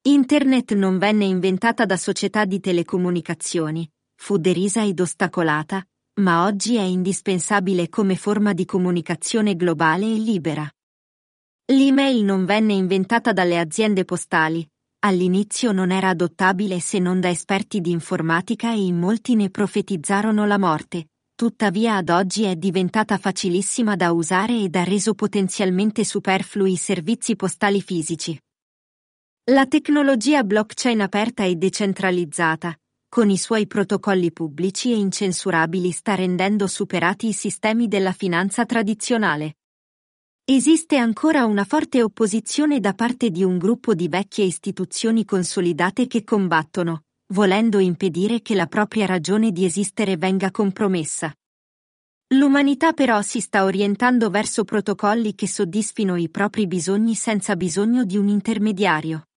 Internet non venne inventata da società di telecomunicazioni, fu derisa ed ostacolata, ma oggi è indispensabile come forma di comunicazione globale e libera. L'email non venne inventata dalle aziende postali, all'inizio non era adottabile se non da esperti di informatica e in molti ne profetizzarono la morte, tuttavia ad oggi è diventata facilissima da usare ed ha reso potenzialmente superflui i servizi postali fisici. La tecnologia blockchain aperta e decentralizzata, con i suoi protocolli pubblici e incensurabili, sta rendendo superati i sistemi della finanza tradizionale. Esiste ancora una forte opposizione da parte di un gruppo di vecchie istituzioni consolidate che combattono, volendo impedire che la propria ragione di esistere venga compromessa. L'umanità però si sta orientando verso protocolli che soddisfino i propri bisogni senza bisogno di un intermediario.